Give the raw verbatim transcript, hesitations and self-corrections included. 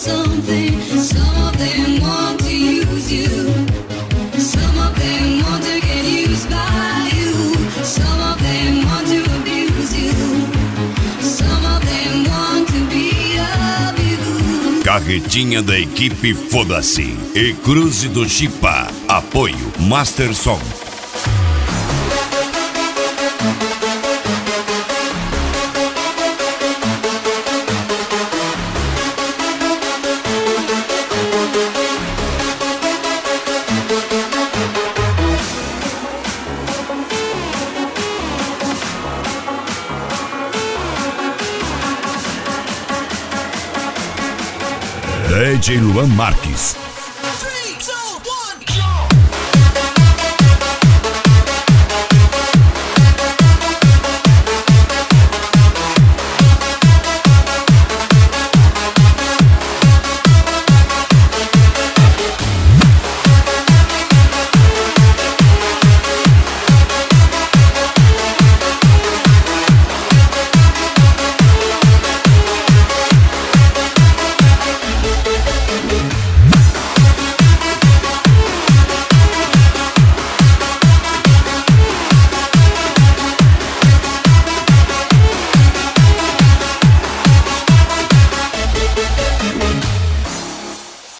something. Some of them want to use you. Some of them want to get used by you. Some of them want to abuse you. Some of them want to be of you. Carretinha da equipe Foda-se e Cruze do Chipa. Apoio Master Som. D J Luan Marques,